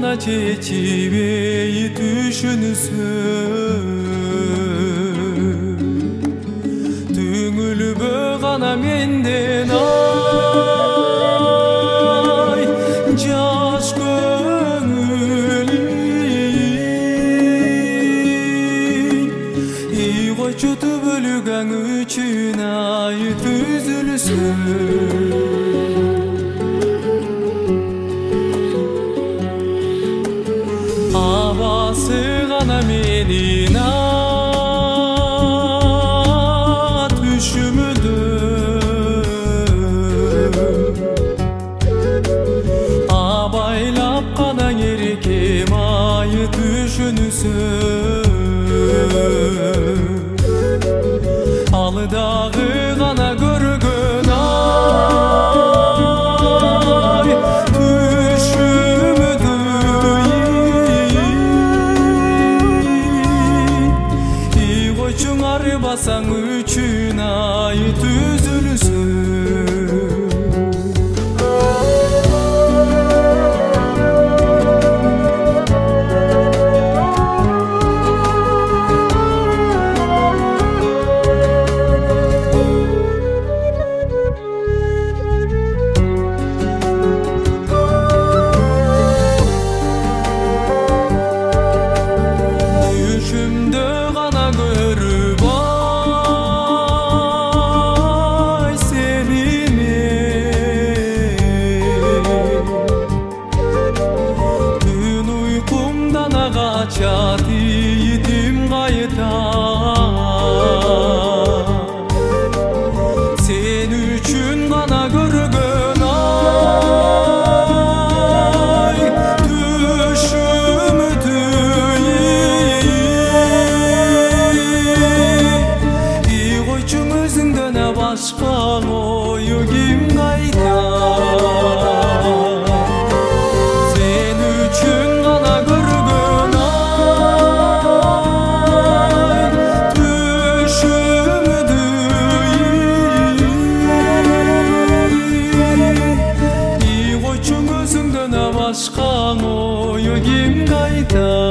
гана чечибей түшүнүсүн түңүлбө гана менден ай жаш көңүл койчу түбөлүгөң үчүн ай түзүлсүн абасы гана менин түшүмүдө абайлап гана эркем ай түшүнүсүн алыдагы гана көргөн ай түшүмүдө койчуң арбасаң үчүн ай түзүлсүн Çatıydım kayıta sen üçün gana görgön ay düşümdü koyçun özünden başka oyu kim kayta sen üçün gana görgön başka oyu kim kayda